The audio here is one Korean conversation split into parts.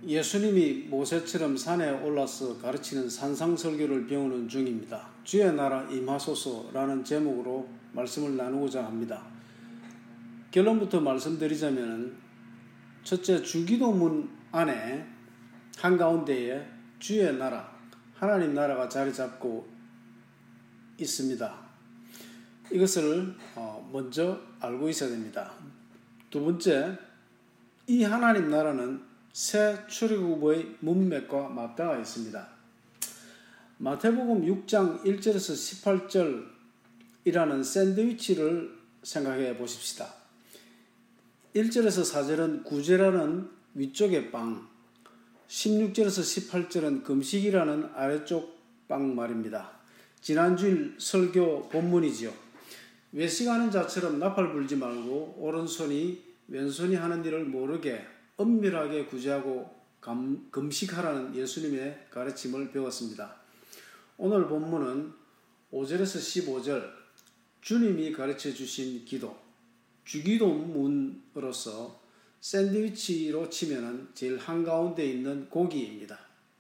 예수님이 모세처럼 산에 올라서 가르치는 산상설교를 배우는 중입니다. 주의 나라 임하소서라는 제목으로 말씀을 나누고자 합니다. 결론부터 말씀드리자면 첫째, 주기도문 안에 한가운데에 주의 나라, 하나님 나라가 자리 잡고 있습니다. 이것을 먼저 알고 있어야 됩니다. 두 번째, 이 하나님 나라는 새 출애굽의 문맥과 맞닿아 있습니다. 마태복음 6장 1절에서 18절이라는 샌드위치를 생각해 보십시다. 1절에서 4절은 구제라는 위쪽의 빵, 16절에서 18절은 금식이라는 아래쪽 빵 말입니다. 지난주일 설교 본문이지요. 외식하는 자처럼 나팔 불지 말고 오른손이 왼손이 하는 일을 모르게 엄밀하게 구제하고 금식하라는 예수님의 가르침을 배웠습니다. 오늘 본문은 5절에서 15절 주님이 가르쳐 주신 기도, 주기도문으로서 샌드위치로 치면 제일 한가운데 있는 고기입니다.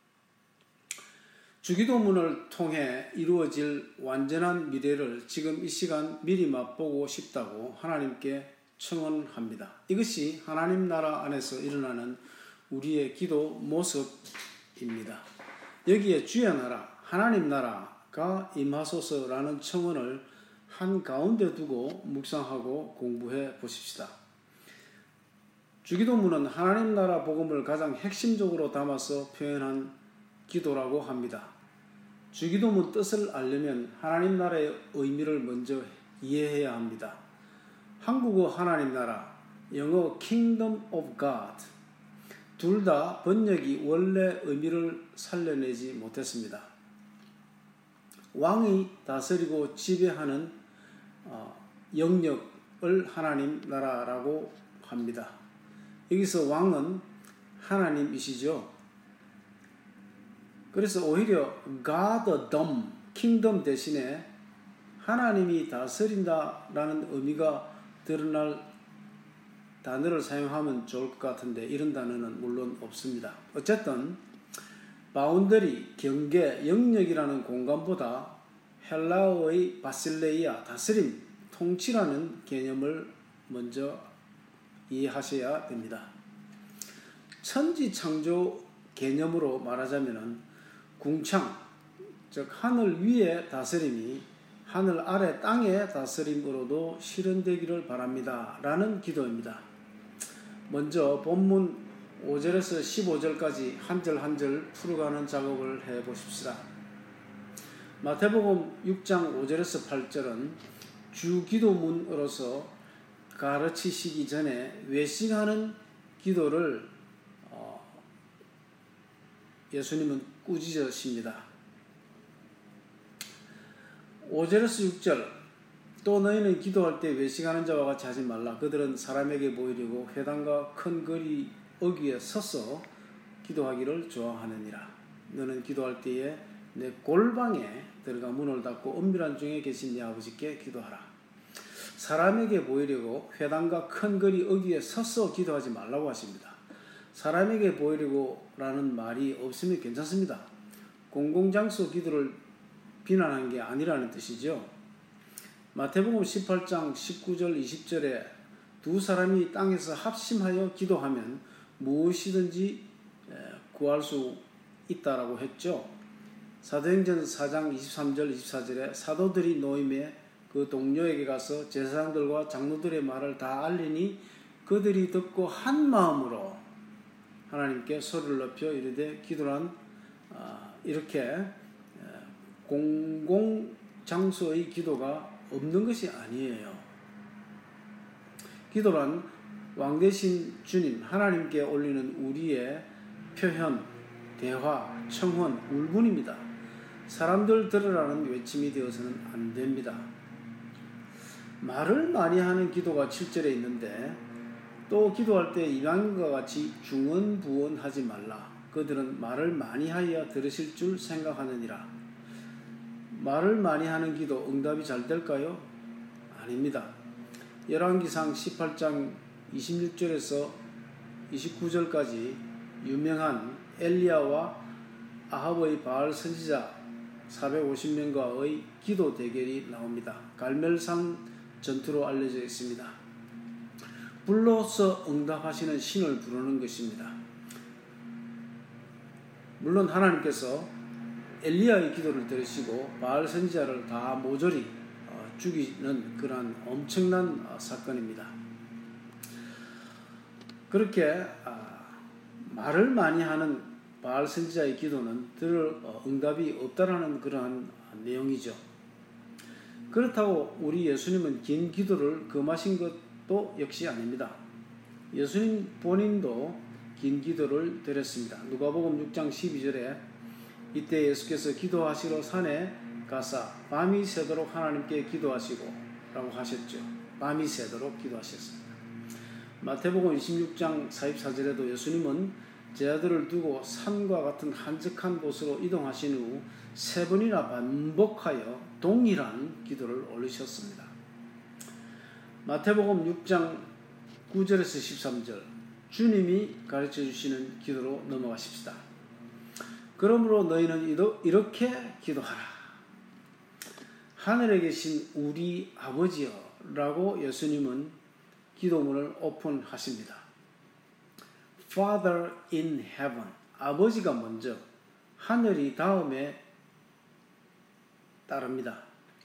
주기도문을 통해 이루어질 완전한 미래를 지금 이 시간 미리 맛보고 싶다고 하나님께 청원합니다. 이것이 하나님 나라 안에서 일어나는 우리의 기도 모습입니다. 여기에 주의 나라, 하나님 나라가 임하소서라는 청원을 한가운데 두고 묵상하고 공부해 보십시다. 주기도문은 하나님 나라 복음을 가장 핵심적으로 담아서 표현한 기도라고 합니다. 주기도문 뜻을 알려면 하나님 나라의 의미를 먼저 이해해야 합니다. 한국어 하나님 나라, 영어 Kingdom of God 둘 다 번역이 원래 의미를 살려내지 못했습니다. 왕이 다스리고 지배하는 영역을 하나님 나라라고 합니다. 여기서 왕은 하나님이시죠. 그래서 오히려 Goddom, Kingdom 대신에 하나님이 다스린다라는 의미가 드러날 단어를 사용하면 좋을 것 같은데 이런 단어는 물론 없습니다. 어쨌든 바운더리, 경계, 영역이라는 공간보다 헬라어의 바실레이아, 다스림, 통치라는 개념을 먼저 이해하셔야 됩니다. 천지창조 개념으로 말하자면 궁창, 즉 하늘 위의 다스림이 하늘 아래 땅의 다스림으로도 실현되기를 바랍니다. 라는 기도입니다. 먼저 본문 5절에서 15절까지 한 절 한 절 풀어가는 작업을 해보십시다. 마태복음 6장 5절에서 8절은 주기도문으로서 가르치시기 전에 외식하는 기도를 예수님은 꾸짖으십니다. 5절에서 6절 또 너희는 기도할 때 외식하는 자와 같이 하지 말라. 그들은 사람에게 보이려고 회당과 큰 거리 어귀에 서서 기도하기를 좋아하느니라. 너는 기도할 때에 내 골방에 들어가 문을 닫고 은밀한 중에 계신 네 아버지께 기도하라. 사람에게 보이려고 회당과 큰 거리 어귀에 서서 기도하지 말라고 하십니다. 사람에게 보이려고 라는 말이 없으면 괜찮습니다. 공공장소 기도를 비난한 게 아니라는 뜻이죠. 마태복음 18장 19절 20절에 두 사람이 땅에서 합심하여 기도하면 무엇이든지 구할 수 있다라고 했죠. 사도행전 4장 23절 24절에 사도들이 노임에 그 동료에게 가서 제사장들과 장로들의 말을 다 알리니 그들이 듣고 한 마음으로 하나님께 소리를 높여 이르되 기도란 이렇게 공공장소의 기도가 없는 것이 아니에요. 기도란 왕 되신 주님 하나님께 올리는 우리의 표현, 대화, 청혼, 울분입니다. 사람들 들으라는 외침이 되어서는 안 됩니다. 말을 많이 하는 기도가 7절에 있는데 또 기도할 때 이방인과 같이 중언부언하지 말라. 그들은 말을 많이 하여 들으실 줄 생각하느니라. 말을 많이 하는 기도 응답이 잘 될까요? 아닙니다. 열왕기상 18장 26절에서 29절까지 유명한 엘리야와 아합의 바알 선지자 450명과의 기도 대결이 나옵니다. 갈멜산 전투로 알려져 있습니다. 불로서 응답하시는 신을 부르는 것입니다. 물론 하나님께서 엘리야의 기도를 들으시고 바알 선지자를 다 모조리 죽이는 그러한 엄청난 사건입니다. 그렇게 말을 많이 하는 바알 선지자의 기도는 들을 응답이 없다라는 그러한 내용이죠. 그렇다고 우리 예수님은 긴 기도를 금하신 것도 역시 아닙니다. 예수님 본인도 긴 기도를 드렸습니다. 누가복음 6장 12절에 이때 예수께서 기도하시러 산에 가사 밤이 새도록 하나님께 기도하시고 라고 하셨죠. 밤이 새도록 기도하셨습니다. 마태복음 26장 44절에도 예수님은 제 아들을 두고 산과 같은 한적한 곳으로 이동하신 후 3번이나 반복하여 동일한 기도를 올리셨습니다. 마태복음 6장 9절에서 13절 주님이 가르쳐 주시는 기도로 넘어가십시다. 그러므로 너희는 이렇게 기도하라. 하늘에 계신 우리 아버지여 라고 예수님은 기도문을 오픈하십니다. Father in heaven, 아버지가 먼저, 하늘이 다음에 따릅니다.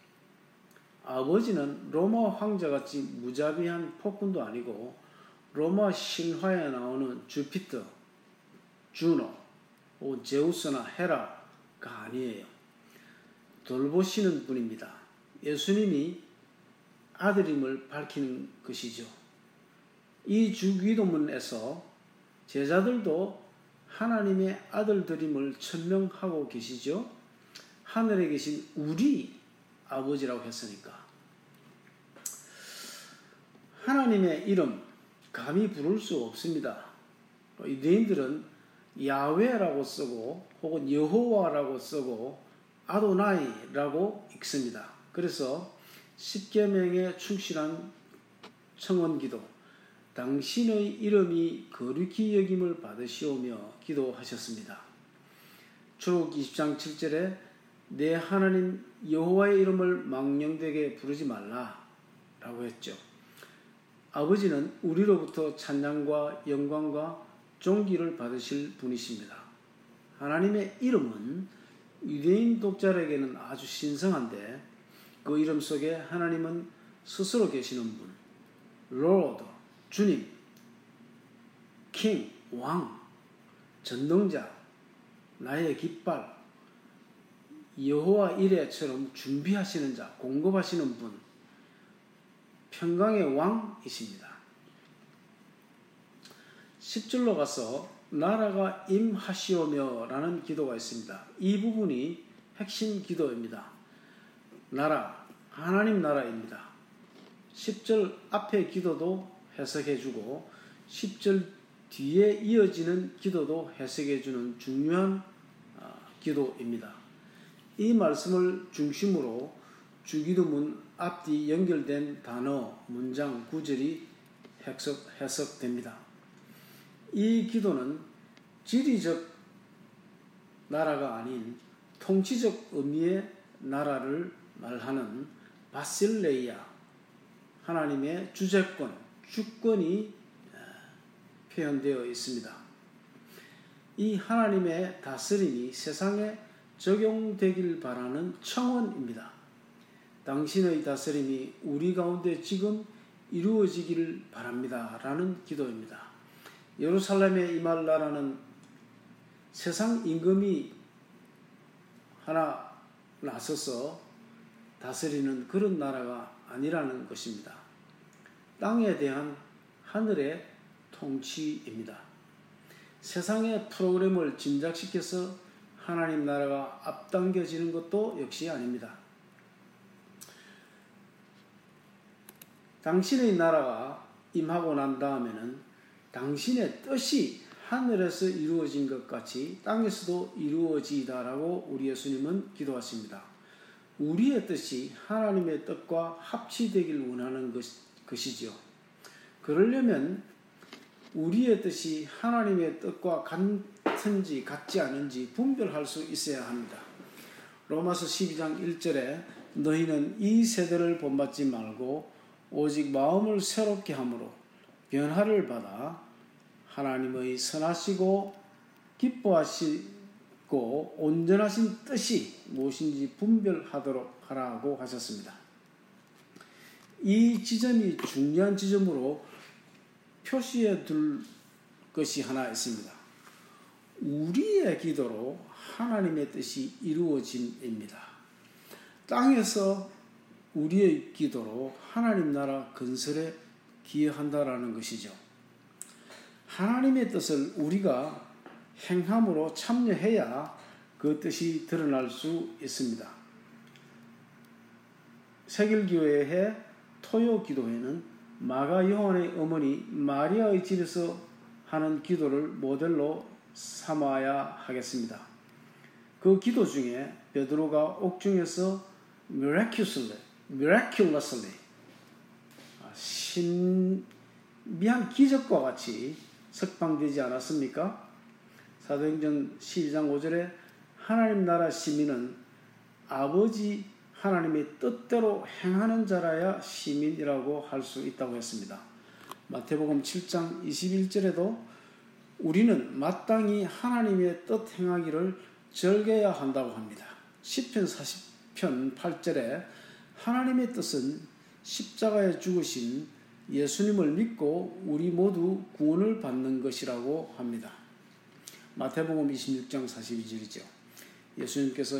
아버지는 로마 황제같이 무자비한 폭군도 아니고 로마 신화에 나오는 주피터, 주노, 제우스나 헤라가 아니에요. 돌보시는 분입니다. 예수님이 아들임을 밝히는 것이죠. 이 주기도문에서 제자들도 하나님의 아들들임을 천명하고 계시죠. 하늘에 계신 우리 아버지라고 했으니까. 하나님의 이름 감히 부를 수 없습니다. 유대인들은 야훼라고 쓰고 혹은 여호와라고 쓰고 아도나이라고 읽습니다. 그래서 십계명에 충실한 청원기도, 당신의 이름이 거룩히 여김을 받으시오며 기도하셨습니다. 출애굽기 20장 7절에 내 하나님 여호와의 이름을 망령되게 부르지 말라 라고 했죠. 아버지는 우리로부터 찬양과 영광과 존귀를 받으실 분이십니다. 하나님의 이름은 유대인 독자에게는 아주 신성한데 그 이름 속에 하나님은 스스로 계시는 분, Lord, 주님, King, 왕, 전능자, 나의 깃발, 여호와 이레처럼 준비하시는 자, 공급하시는 분, 평강의 왕이십니다. 10절로 가서 나라가 임하시오며 라는 기도가 있습니다. 이 부분이 핵심 기도입니다. 나라, 하나님 나라입니다. 10절 앞의 기도도 해석해주고 10절 뒤에 이어지는 기도도 해석해주는 중요한 기도입니다. 이 말씀을 중심으로 주기도문 앞뒤 연결된 단어, 문장, 구절이 해석됩니다. 이 기도는 지리적 나라가 아닌 통치적 의미의 나라를 말하는 바실레이아, 하나님의 주재권, 주권이 표현되어 있습니다. 이 하나님의 다스림이 세상에 적용되길 바라는 청원입니다. 당신의 다스림이 우리 가운데 지금 이루어지기를 바랍니다. 라는 기도입니다. 예루살렘에 임할 나라는 세상 임금이 하나 나서서 다스리는 그런 나라가 아니라는 것입니다. 땅에 대한 하늘의 통치입니다. 세상의 프로그램을 짐작시켜서 하나님 나라가 앞당겨지는 것도 역시 아닙니다. 당신의 나라가 임하고 난 다음에는 당신의 뜻이 하늘에서 이루어진 것 같이 땅에서도 이루어지다라고 우리 예수님은 기도하십니다. 우리의 뜻이 하나님의 뜻과 합치되길 원하는 것이죠. 그러려면 우리의 뜻이 하나님의 뜻과 같은지 같지 않은지 분별할 수 있어야 합니다. 로마서 12장 1절에 너희는 이 세대를 본받지 말고 오직 마음을 새롭게 함으로 변화를 받아 하나님의 선하시고 기뻐하시고 온전하신 뜻이 무엇인지 분별하도록 하라고 하셨습니다. 이 지점이 중요한 지점으로 표시해 둘 것이 하나 있습니다. 우리의 기도로 하나님의 뜻이 이루어짐입니다. 땅에서 우리의 기도로 하나님 나라 건설에 기여한다라는 것이죠. 하나님의 뜻을 우리가 행함으로 참여해야 그 뜻이 드러날 수 있습니다. 세길교회의 토요기도회는 마가 요한의 어머니 마리아의 집에서 하는 기도를 모델로 삼아야 하겠습니다. 그 기도 중에 베드로가 옥중에서 miraculously 신비한 기적과 같이 석방되지 않았습니까? 사도행전 12장 5절에 하나님 나라 시민은 아버지 하나님의 뜻대로 행하는 자라야 시민이라고 할 수 있다고 했습니다. 마태복음 7장 21절에도 우리는 마땅히 하나님의 뜻 행하기를 즐겨야 한다고 합니다. 시편 40편 8절에 하나님의 뜻은 십자가에 죽으신 예수님을 믿고 우리 모두 구원을 받는 것이라고 합니다. 마태복음 26장 42절이죠. 예수님께서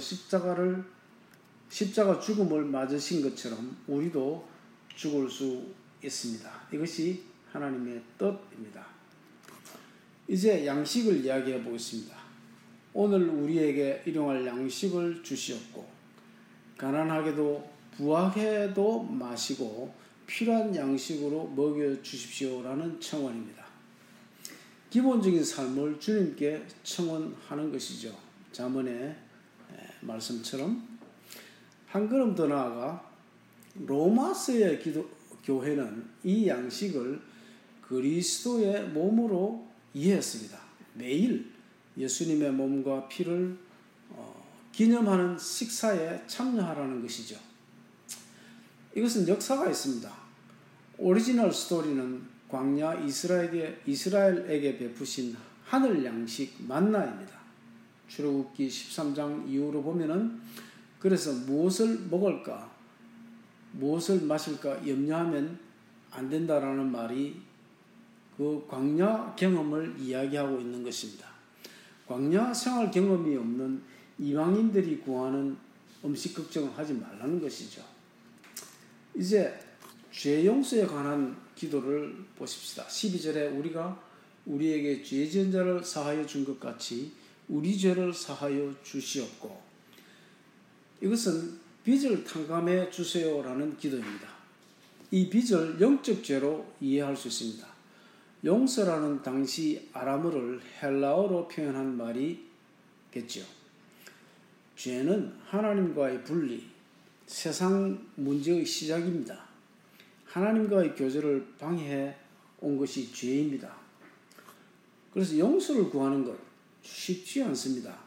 십자가 죽음을 맞으신 것처럼 우리도 죽을 수 있습니다. 이것이 하나님의 뜻입니다. 이제 양식을 이야기해 보겠습니다. 오늘 우리에게 일용할 양식을 주시었고 가난하게도 부하게도 마시고 필요한 양식으로 먹여 주십시오라는 청원입니다. 기본적인 삶을 주님께 청원하는 것이죠. 잠언의 말씀처럼 한 걸음 더 나아가 로마서의 교회는 이 양식을 그리스도의 몸으로 이해했습니다. 매일 예수님의 몸과 피를 기념하는 식사에 참여하라는 것이죠. 이것은 역사가 있습니다. 오리지널 스토리는 광야 이스라엘에게 베푸신 하늘 양식 만나입니다. 출애굽기 13장 이후로 보면은 그래서 무엇을 먹을까, 무엇을 마실까 염려하면 안 된다라는 말이 그 광야 경험을 이야기하고 있는 것입니다. 광야 생활 경험이 없는 이방인들이 구하는 음식 걱정을 하지 말라는 것이죠. 이제 죄 용서에 관한 기도를 보십시다. 12절에 우리가 우리에게 죄 지은 자를 사하여 준 것 같이 우리 죄를 사하여 주시옵고, 이것은 빚을 탕감해 주세요라는 기도입니다. 이 빚을 영적 죄로 이해할 수 있습니다. 용서라는 당시 아람어를 헬라어로 표현한 말이겠죠. 죄는 하나님과의 분리, 세상 문제의 시작입니다. 하나님과의 교제를 방해해 온 것이 죄입니다. 그래서 용서를 구하는 것 쉽지 않습니다.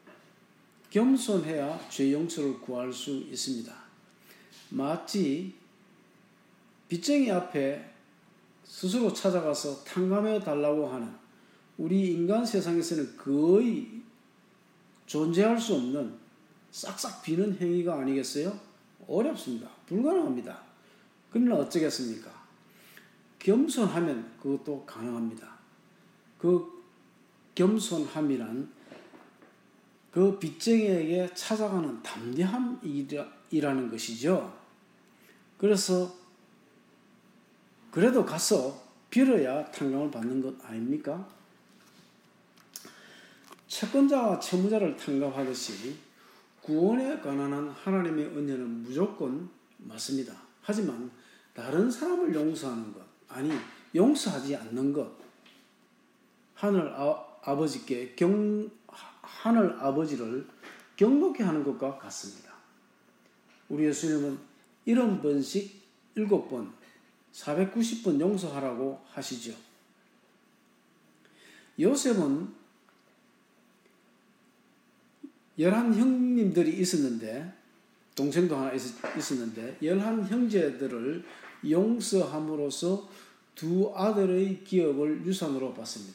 겸손해야 죄 용서를 구할 수 있습니다. 마치 빚쟁이 앞에 스스로 찾아가서 탕감해 달라고 하는 우리 인간 세상에서는 거의 존재할 수 없는 싹싹 비는 행위가 아니겠어요? 어렵습니다. 불가능합니다. 그러나 어쩌겠습니까? 겸손하면 그것도 가능합니다. 그 겸손함이란 그 빚쟁이에게 찾아가는 담대함이라는 것이죠. 그래서 그래도 가서 빌어야 탕감을 받는 것 아닙니까? 채권자와 채무자를 탕감하듯이 구원에 관한 하나님의 은혜는 무조건 맞습니다. 하지만 다른 사람을 용서하는 것, 아니 용서하지 않는 것, 하늘 아버지를 경록케 하는 것과 같습니다. 우리 예수님은 70번씩 7번 490번 용서하라고 하시죠. 요셉은 11 형님들이 있었는데, 동생도 하나 있었는데 11 형제들을 용서함으로써 2 아들의 기업을 유산으로 받습니다.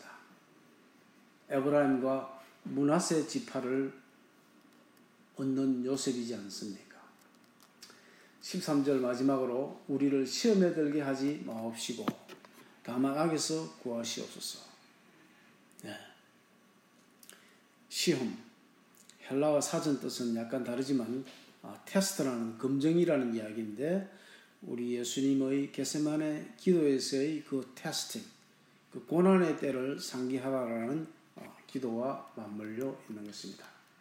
에브라임과 므낫세 지파를 얻는 요셉이지 않습니까? 13절 마지막으로 우리를 시험에 들게 하지 마옵시고 다만 악에서 구하시옵소서. 네. 시험, 헬라어 사전 뜻은 약간 다르지만 테스트라는 검증이라는 이야기인데, 우리 예수님의 겟세마네 기도에서의 그 테스팅, 그 고난의 때를 상기하라라는 기도와 맞물려 있는 것입니다.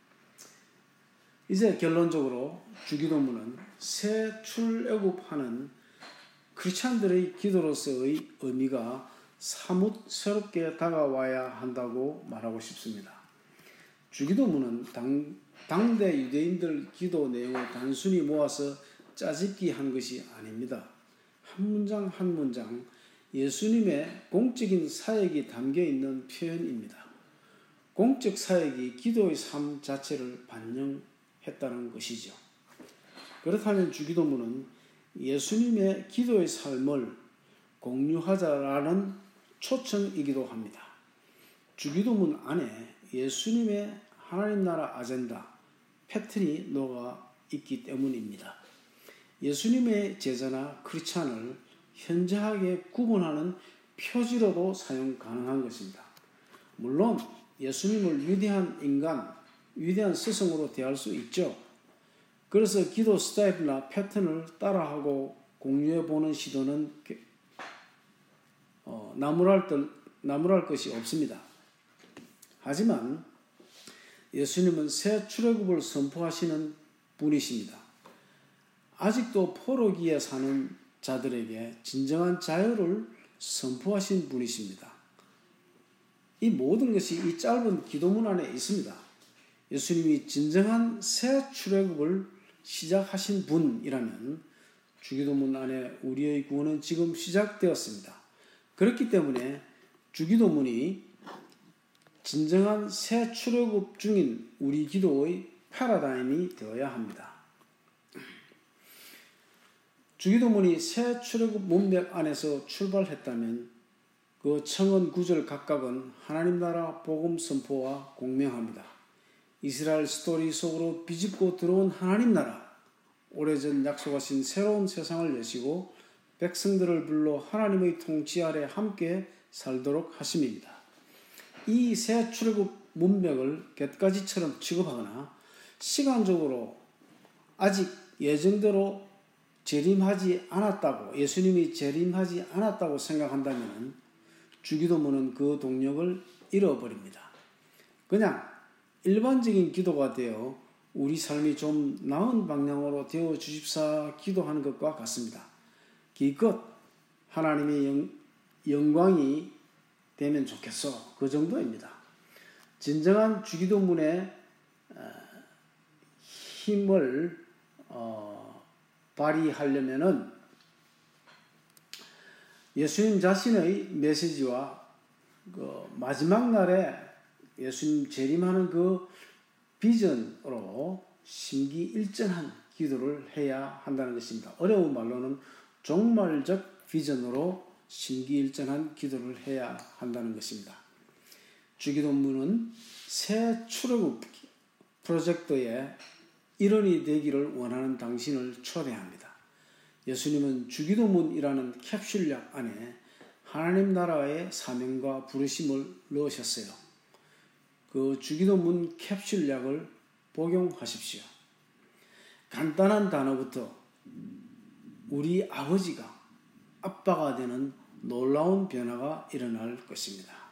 이제 결론적으로 주기도문은 새 출애굽하는 크리스찬들의 기도로서의 의미가 사뭇 새롭게 다가와야 한다고 말하고 싶습니다. 주기도문은 당대 유대인들 기도 내용을 단순히 모아서 짜집기 한 것이 아닙니다. 한 문장 한 문장 예수님의 공적인 사역이 담겨 있는 표현입니다. 공적 사역이 기도의 삶 자체를 반영했다는 것이죠. 그렇다면 주기도문은 예수님의 기도의 삶을 공유하자라는 초청이기도 합니다. 주기도문 안에 예수님의 하나님 나라 아젠다, 패턴이 녹아 있기 때문입니다. 예수님의 제자나 크리스찬을 현저하게 구분하는 표지로도 사용 가능한 것입니다. 물론 예수님을 위대한 인간, 위대한 스승으로 대할 수 있죠. 그래서 기도 스타일이나 패턴을 따라하고 공유해보는 시도는 나무랄 것이 없습니다. 하지만 예수님은 새 출애굽을 선포하시는 분이십니다. 아직도 포로기에 사는 자들에게 진정한 자유를 선포하신 분이십니다. 이 모든 것이 이 짧은 기도문 안에 있습니다. 예수님이 진정한 새 출애굽을 시작하신 분이라면 주기도문 안에 우리의 구원은 지금 시작되었습니다. 그렇기 때문에 주기도문이 진정한 새 출애굽 중인 우리 기도의 패러다임이 되어야 합니다. 주기도문이 새 출애굽 문맥 안에서 출발했다면 그 청원 9절 각각은 하나님 나라 복음 선포와 공명합니다. 이스라엘 스토리 속으로 비집고 들어온 하나님 나라, 오래전 약속하신 새로운 세상을 여시고 백성들을 불러 하나님의 통치 아래 함께 살도록 하심입니다. 이 새 출애굽 문맥을 갯가지처럼 취급하거나 시간적으로 아직 예정대로 재림하지 않았다고, 예수님이 재림하지 않았다고 생각한다면 주기도문은 그 동력을 잃어버립니다. 그냥 일반적인 기도가 되어 우리 삶이 좀 나은 방향으로 되어 주십사 기도하는 것과 같습니다. 기껏 하나님의 영광이 되면 좋겠어, 그 정도입니다. 진정한 주기도문의 힘을 발휘하려면은 예수님 자신의 메시지와 그 마지막 날에 예수님 재림하는 그 비전으로 심기일전한 기도를 해야 한다는 것입니다. 어려운 말로는 종말적 비전으로 심기일전한 기도를 해야 한다는 것입니다. 주기도문은 새 출애굽 프로젝트의 일원이 되기를 원하는 당신을 초대합니다. 예수님은 주기도문이라는 캡슐약 안에 하나님 나라의 사명과 부르심을 넣으셨어요. 그 주기도문 캡슐약을 복용하십시오. 간단한 단어부터 우리 아버지가 아빠가 되는 놀라운 변화가 일어날 것입니다.